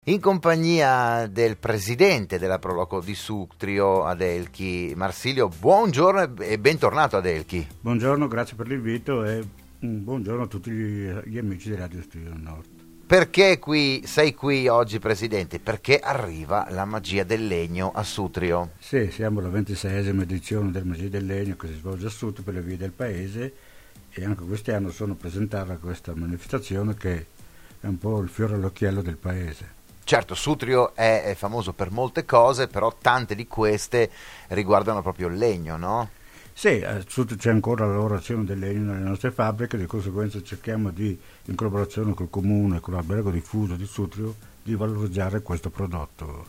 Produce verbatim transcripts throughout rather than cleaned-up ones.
In compagnia del presidente della Proloco di Sutrio, Adelchi Marsilio. Buongiorno e bentornato, Adelchi. Buongiorno, grazie per l'invito e un buongiorno a tutti gli, gli amici di Radio Studio Nord. Perché qui sei qui oggi, presidente? Perché arriva la magia del legno a Sutrio. Sì, siamo alla ventiseiesima edizione del Magia del Legno che si svolge a Sutrio per le vie del paese e anche quest'anno sono presentata a questa manifestazione che è un po' il fiore all'occhiello del paese. Certo, Sutrio è, è famoso per molte cose, però tante di queste riguardano proprio il legno, no? Sì, a Sutrio c'è ancora la lavorazione del legno nelle nostre fabbriche, di conseguenza cerchiamo di, in collaborazione col Comune e con l'Albergo Diffuso di Sutrio, di valorizzare questo prodotto.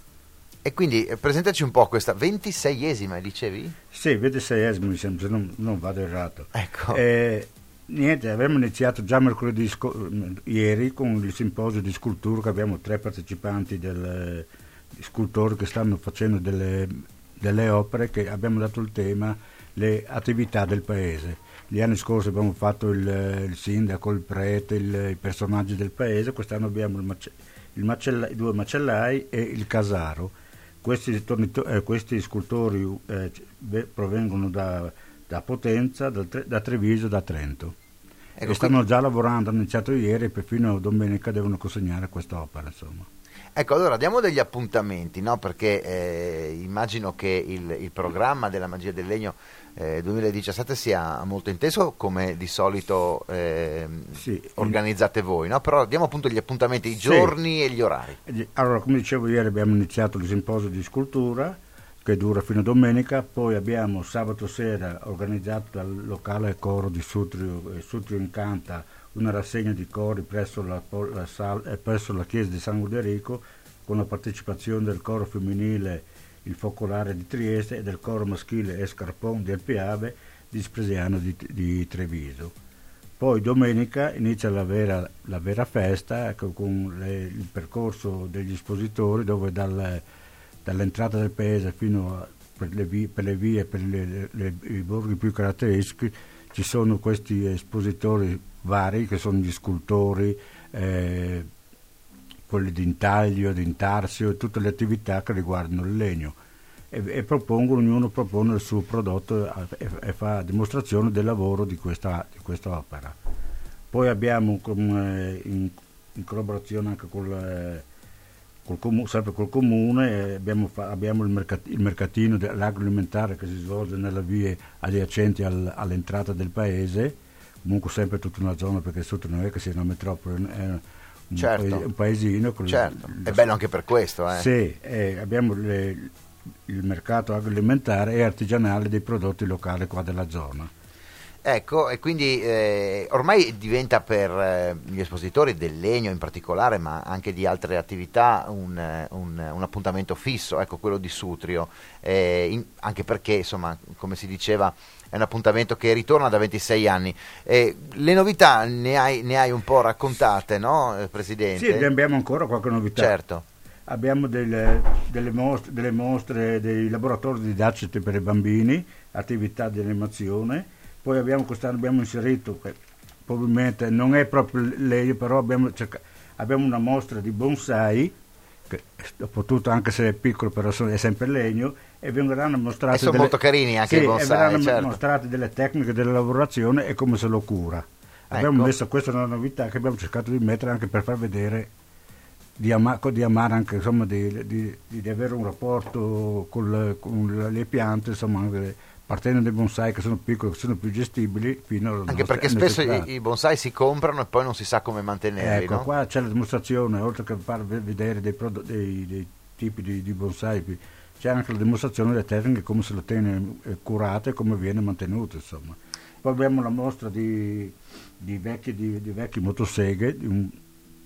E quindi eh, presentaci un po' questa ventiseiesima, dicevi? Sì, ventiseiesima mi sembra, se non, non vado errato. Ecco. Eh, Niente, abbiamo iniziato già mercoledì sco- ieri con il simposio di scultura, che abbiamo tre partecipanti del, di scultori che stanno facendo delle, delle opere che abbiamo dato il tema le attività del paese. Gli anni scorsi abbiamo fatto il, il sindaco, il prete, il, i personaggi del paese, quest'anno abbiamo il mace- il macella- i due macellai e il casaro. Questi, tornito- eh, questi scultori eh, provengono da da Potenza, da, da Treviso, da Trento. Ecco, e stanno qui già lavorando, hanno iniziato ieri e per fino a domenica devono consegnare quest'opera, insomma. Ecco, allora diamo degli appuntamenti, no? Perché eh, immagino che il, il programma della Magia del Legno eh, duemiladiciassette sia molto intenso, come di solito eh, sì, organizzate il... voi, no? Però diamo appunto gli appuntamenti, i giorni sì. e gli orari. Allora, come dicevo ieri, abbiamo iniziato il simposio di scultura che dura fino a domenica, poi abbiamo sabato sera organizzato dal locale coro di Sutrio, eh, Sutrio Incanta, una rassegna di cori presso la, la, sal, eh, presso la chiesa di San Uderico, con la partecipazione del coro femminile Il Focolare di Trieste e del coro maschile Escarpon del Piave di Spresiano di, di Treviso. Poi domenica inizia la vera, la vera festa, ecco, con le, il percorso degli espositori, dove dal dall'entrata del paese fino a, per, le vie, per le vie, per le, le, i borghi più caratteristici, ci sono questi espositori vari che sono gli scultori, eh, quelli di intaglio, di intarsio e tutte le attività che riguardano il legno e, e propongono, ognuno propone il suo prodotto e, e fa dimostrazione del lavoro di questa, di questa opera. Poi abbiamo come, in, in collaborazione anche con le, Col comu- sempre col comune abbiamo, fa- abbiamo il, mercat- il mercatino dell'agroalimentare che si svolge nelle vie adiacenti al- all'entrata del paese, comunque sempre tutta una zona, perché sotto non è che sia una metropoli, è un, certo. paese- un paesino. Con certo. il, è bello anche per questo. Eh. Sì, eh, abbiamo le, il mercato agroalimentare e artigianale dei prodotti locali qua della zona. Ecco, e quindi eh, ormai diventa per eh, gli espositori del legno in particolare, ma anche di altre attività, un, un, un appuntamento fisso, ecco, quello di Sutrio, eh, in, anche perché, insomma, come si diceva, è un appuntamento che ritorna da ventisei anni. Eh, le novità ne hai, ne hai un po' raccontate, no, Presidente? Sì, abbiamo ancora qualche novità. Certo. Abbiamo delle, delle, mostre, delle mostre, dei laboratori didattici per i bambini, attività di animazione. Poi abbiamo quest'anno abbiamo inserito, che probabilmente non è proprio legno, però abbiamo, cerca, abbiamo una mostra di bonsai, che ho potuto, anche se è piccolo, però è sempre legno, e verranno mostrate. E sono delle, molto carini anche sì, i bonsai. E verranno certo. mostrate delle tecniche della lavorazione e come se lo cura. Abbiamo ecco. messo, questa è una novità che abbiamo cercato di mettere anche per far vedere, di, ama, di amare anche, insomma, di, di, di avere un rapporto con, con le piante, insomma, anche partendo dai bonsai che sono piccoli, che sono più gestibili, fino alle anche perché spesso i, i bonsai si comprano e poi non si sa come mantenerli. Ecco, no? qua c'è la dimostrazione, oltre che far vedere dei, prodotti, dei, dei tipi di, di bonsai, c'è anche la dimostrazione delle tecniche, come se lo tiene curato e come viene mantenuto, insomma. Poi abbiamo la mostra di, di, vecchi, di, di vecchi motoseghe, di un,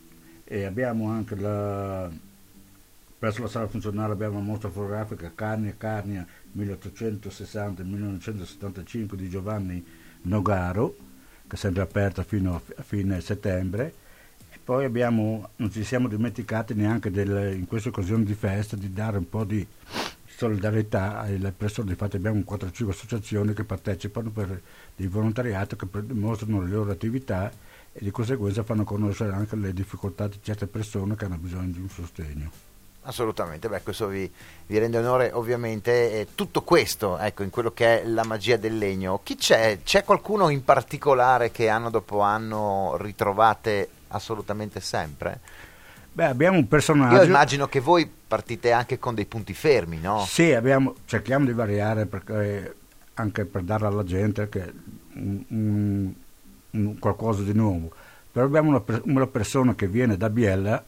e abbiamo anche la, presso la sala funzionale abbiamo una mostra fotografica Carnia Carnia milleottocentosessanta millenovecentosettantacinque di Giovanni Nogaro, che è sempre aperta fino a fine settembre. E poi abbiamo, non ci siamo dimenticati neanche del, in questa occasione di festa, di dare un po' di solidarietà alle persone. Infatti abbiamo quattro o cinque associazioni che partecipano per di volontariato, che dimostrano le loro attività e di conseguenza fanno conoscere anche le difficoltà di certe persone che hanno bisogno di un sostegno. Assolutamente, beh, questo vi, vi rende onore ovviamente. Eh, tutto questo, ecco, in quello che è la magia del legno. Chi c'è? C'è qualcuno in particolare che anno dopo anno ritrovate assolutamente sempre? Beh, abbiamo un personaggio. Io immagino che voi partite anche con dei punti fermi, no? Sì, abbiamo, cerchiamo di variare perché, anche per dare alla gente che, un, un, un qualcosa di nuovo. Però abbiamo una, una persona che viene da Biella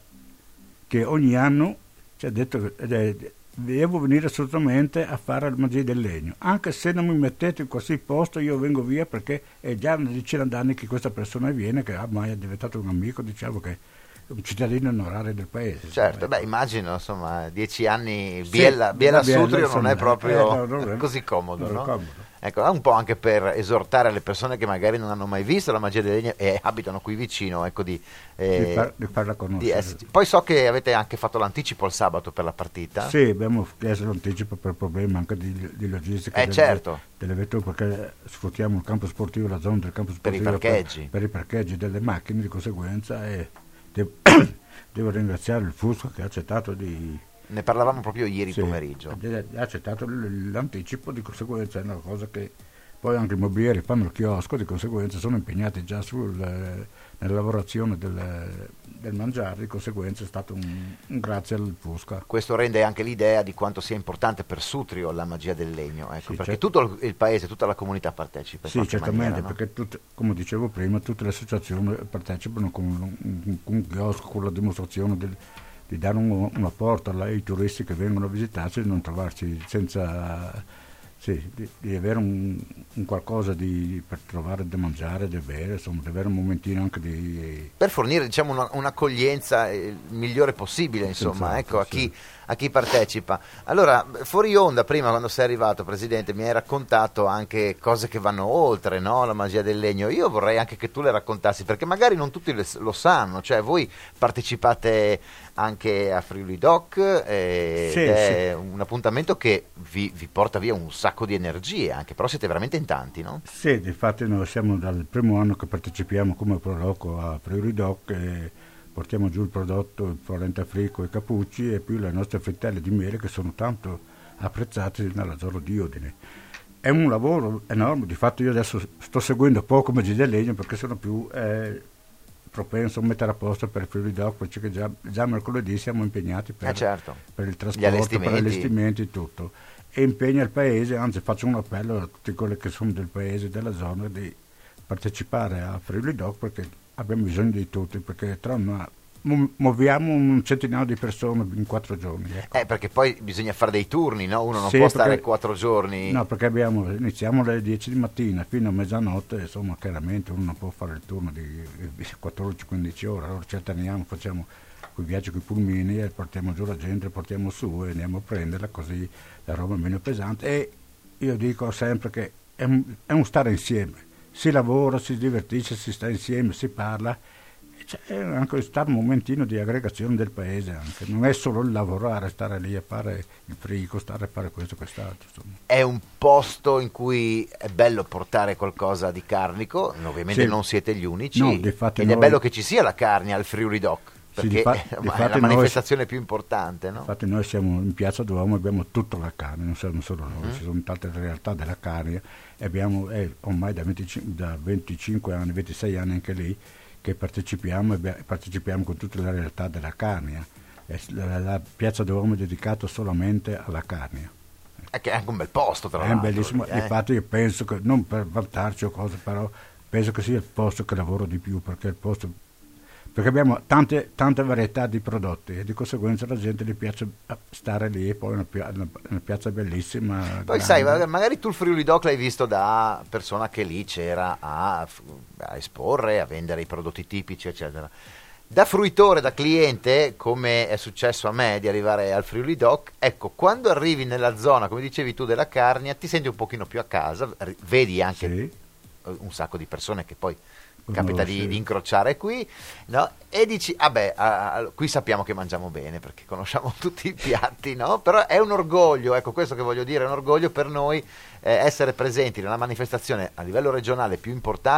che ogni anno ci ha detto che devo venire assolutamente a fare la magia del legno, anche se non mi mettete in qualsiasi posto io vengo via, perché è già una decina d'anni che questa persona viene, che ormai è diventato un amico, diciamo che è un cittadino onorario del paese. Certo, insomma. beh, immagino, insomma, dieci anni Sì, Biella, Biella, Biella Sutrio insomma, non è proprio eh, no, non è, così comodo, non è no? comodo. Ecco, è un po' anche per esortare le persone che magari non hanno mai visto la magia del legno e abitano qui vicino, ecco, di, eh, di, far, di farla conoscere. Di esserci. Poi so che avete anche fatto l'anticipo il sabato per la partita. Sì, abbiamo chiesto l'anticipo per problemi anche di, di logistica. Eh, delle, certo. delle vetture, perché sfruttiamo il campo sportivo, la zona del campo sportivo per i parcheggi, per, per i parcheggi delle macchine, di conseguenza, e devo, devo ringraziare il Fusco che ha accettato di... Ne parlavamo proprio ieri sì, pomeriggio. Ha accettato l'anticipo, di conseguenza è una cosa che poi anche i mobilieri fanno il chiosco, di conseguenza sono impegnati già sul, nella lavorazione del, del mangiare, di conseguenza è stato un, un grazie al Fusca. Questo rende anche l'idea di quanto sia importante per Sutrio la magia del legno, ecco, sì, perché certo. tutto il paese, tutta la comunità partecipa. Sì, certamente, maniera, no? perché tutte, come dicevo prima, tutte le associazioni partecipano con un, un, un chiosco, con la dimostrazione del, di dare un, una porta ai turisti che vengono a visitarci, di non trovarci senza... Sì, di, di avere un, un qualcosa di, per trovare da mangiare, da bere, insomma, di avere un momentino anche di... Per fornire, diciamo, una, un'accoglienza il migliore possibile, insomma, ecco, a chi, a chi partecipa. Allora, fuori onda, prima quando sei arrivato, Presidente, mi hai raccontato anche cose che vanno oltre, no? La magia del legno. Io vorrei anche che tu le raccontassi, perché magari non tutti le, lo sanno, cioè voi partecipate anche a Friuli Doc, eh, sì, ed è sì. un appuntamento che vi, vi porta via un sacco di energie, anche, però siete veramente in tanti, no? Sì, infatti noi siamo dal primo anno che partecipiamo come Proloco a Friuli Doc e portiamo giù il prodotto, il Polenta Frico e i cappucci e più le nostre frittelle di miele che sono tanto apprezzate nella zona di Udine. È un lavoro enorme, di fatto io adesso sto seguendo poco magia del legno perché sono più eh, propenso a mettere a posto per il Friuli Doc, perché già, già mercoledì siamo impegnati per, eh certo. per il trasporto, per gli allestimenti e tutto. E impegna il paese, anzi faccio un appello a tutti quelli che sono del paese, della zona, di partecipare a Friuli Doc perché abbiamo bisogno di tutti, perché tra una, muoviamo un centinaio di persone in quattro giorni. Ecco. Eh, perché poi bisogna fare dei turni, no? Uno non sì, può perché, stare quattro giorni. No, perché abbiamo, iniziamo alle dieci di mattina fino a mezzanotte, insomma, chiaramente uno non può fare il turno di quattordici quindici ore, allora ci alterniamo, facciamo quei viaggi con i pulmini e portiamo giù la gente, portiamo su e andiamo a prenderla, così la roba è meno pesante. E io dico sempre che è un, è un stare insieme, si lavora, si divertisce, si sta insieme, si parla, e c'è anche stare un momentino di aggregazione del paese anche, non è solo il lavorare, stare lì a fare il frigo, stare a fare questo e quest'altro. Insomma. È un posto in cui è bello portare qualcosa di carnico, ovviamente sì. non siete gli unici, no, ed noi... è bello che ci sia la carne al Friuli Doc. Perché sì, fa- è la manifestazione noi, più importante, no? Infatti noi siamo in Piazza Duomo, abbiamo tutta la carne, non siamo solo noi, mm. ci sono tante realtà della carne e abbiamo eh, ormai da venticinque, da venticinque anni, ventisei anni anche lì che partecipiamo e partecipiamo con tutte le realtà della carne. La, la Piazza Duomo è dedicata solamente alla carne. È che è anche un bel posto, tra è l'altro. È bellissimo, eh? infatti io penso che, non per vantarci o cose, però penso che sia il posto che lavoro di più, perché il posto... perché abbiamo tante, tante varietà di prodotti e di conseguenza la gente gli piace stare lì e poi è una, pia- una, una piazza bellissima. Poi grande. Sai, magari tu il Friuli Doc l'hai visto da persona che lì c'era a, a esporre, a vendere i prodotti tipici, eccetera. Da fruitore, da cliente, come è successo a me di arrivare al Friuli Doc, ecco, quando arrivi nella zona, come dicevi tu, della Carnia, ti senti un pochino più a casa, vedi anche sì. un sacco di persone che poi capita di, di incrociare qui, no? E dici, vabbè, ah, ah, qui sappiamo che mangiamo bene perché conosciamo tutti i piatti, no? Però è un orgoglio, ecco, questo che voglio dire, è un orgoglio per noi eh, essere presenti nella manifestazione a livello regionale più importante,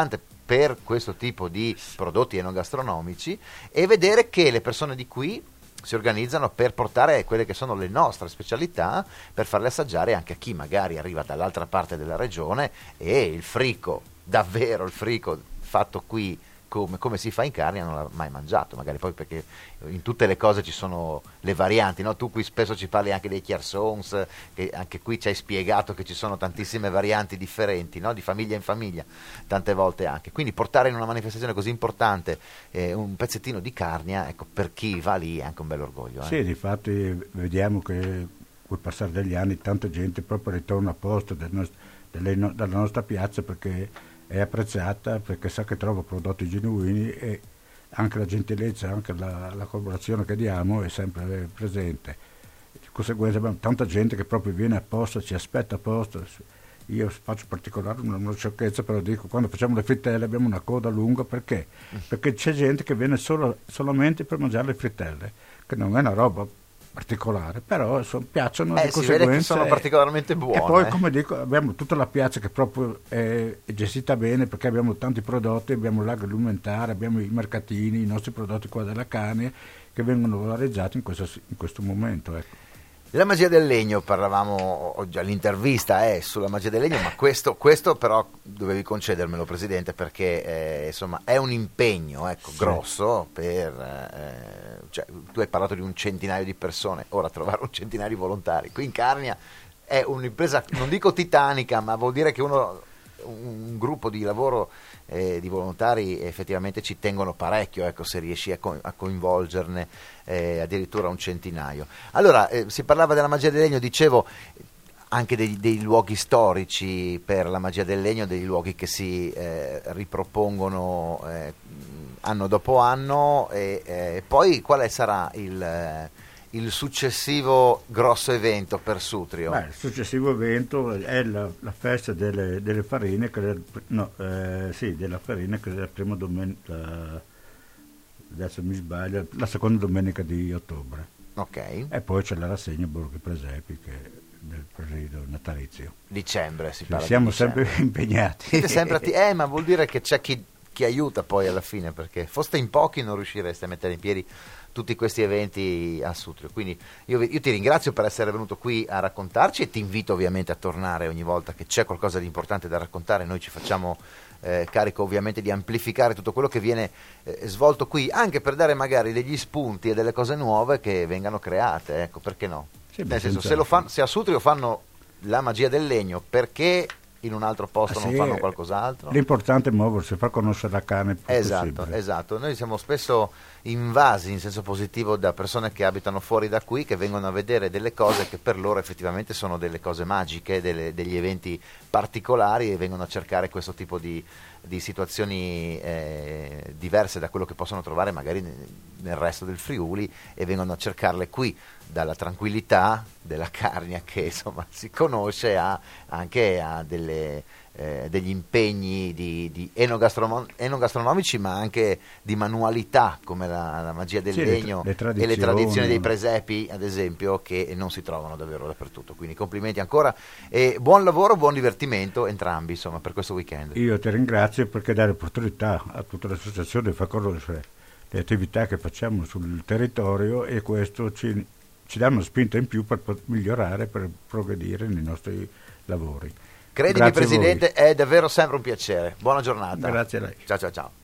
per questo tipo di prodotti enogastronomici e vedere che le persone di qui si organizzano per portare quelle che sono le nostre specialità, per farle assaggiare anche a chi magari arriva dall'altra parte della regione e il frico, davvero il frico fatto qui come, come si fa in Carnia non l'ha mai mangiato, magari poi perché in tutte le cose ci sono le varianti, no? Tu qui spesso ci parli anche dei chiarsons, che anche qui ci hai spiegato che ci sono tantissime varianti differenti, no? Di famiglia in famiglia, tante volte anche, quindi portare in una manifestazione così importante eh, un pezzettino di Carnia, ecco, per chi va lì è anche un bel orgoglio. Eh? Sì, difatti vediamo che col passare degli anni tanta gente proprio ritorna a posto del nost- delle no- dalla nostra piazza perché è apprezzata, perché sa che trova prodotti genuini e anche la gentilezza, anche la, la collaborazione che diamo è sempre presente. Di conseguenza abbiamo tanta gente che proprio viene apposta, ci aspetta apposta. Io faccio particolare una, una sciocchezza, però dico, quando facciamo le frittelle abbiamo una coda lunga, perché? Perché c'è gente che viene solo, solamente per mangiare le frittelle, che non è una roba particolare, però insomma, piacciono, eh, di si vede che sono e, particolarmente buone. E poi, eh. come dico, abbiamo tutta la piazza che proprio è, è gestita bene, perché abbiamo tanti prodotti, abbiamo l'agroalimentare, abbiamo i mercatini, i nostri prodotti qua della Carnia che vengono valorizzati in questo, in questo momento. Ecco. La magia del legno, parlavamo oggi all'intervista eh, sulla magia del legno, ma questo, questo però dovevi concedermelo, Presidente, perché eh, insomma è un impegno ecco, sì. grosso per, eh, cioè, tu hai parlato di un centinaio di persone, ora trovare un centinaio di volontari qui in Carnia è un'impresa, non dico titanica, ma vuol dire che uno, un gruppo di lavoro eh, di volontari effettivamente ci tengono parecchio, ecco, se riesci a, co- a coinvolgerne eh, addirittura un centinaio. Allora, eh, si parlava della magia del legno, dicevo anche dei, dei luoghi storici per la magia del legno, dei luoghi che si eh, ripropongono eh, anno dopo anno e eh, poi quale sarà il... Eh, il successivo grosso evento per Sutrio? Beh, il successivo evento è la, la festa delle, delle farine, che è, no, eh, sì, della farina, che è la prima domenica, adesso mi sbaglio, la seconda domenica di ottobre. Ok. E poi c'è la rassegna Borghi Presepi, che è del periodo natalizio. Dicembre si sì, parla siamo di dicembre. sempre impegnati. Siete sempre atti- eh, ma vuol dire che c'è chi, chi aiuta poi alla fine, perché foste in pochi non riuscireste a mettere in piedi tutti questi eventi a Sutrio, quindi io, io ti ringrazio per essere venuto qui a raccontarci e ti invito ovviamente a tornare ogni volta che c'è qualcosa di importante da raccontare. Noi ci facciamo eh, carico ovviamente di amplificare tutto quello che viene eh, svolto qui, anche per dare magari degli spunti e delle cose nuove che vengano create, ecco, perché no? Sì, nel senso, se, lo fan, se a Sutrio fanno la magia del legno, perché in un altro posto ah, non sì, fanno qualcos'altro? L'importante è muoversi, far conoscere la carne il più esatto, possibile. Esatto, noi siamo spesso invasi in senso positivo da persone che abitano fuori da qui, che vengono a vedere delle cose che per loro effettivamente sono delle cose magiche, delle, degli eventi particolari, e vengono a cercare questo tipo di, di situazioni eh, diverse da quello che possono trovare magari nel, nel resto del Friuli, e vengono a cercarle qui, dalla tranquillità della Carnia che insomma si conosce, a, anche a delle, eh, degli impegni di, di enogastronom- enogastronomici, ma anche di manualità come la, la magia del sì, legno le, le e le tradizioni dei presepi, ad esempio, che non si trovano davvero dappertutto. Quindi complimenti ancora e buon lavoro, buon divertimento entrambi insomma per questo weekend. Io ti ringrazio perché dare l'opportunità a tutta l'associazione di far conoscere le attività che facciamo sul territorio, e questo ci ci danno spinta in più per migliorare, per progredire nei nostri lavori. Credimi, Presidente, è davvero sempre un piacere. Buona giornata. Grazie a lei. Ciao ciao ciao.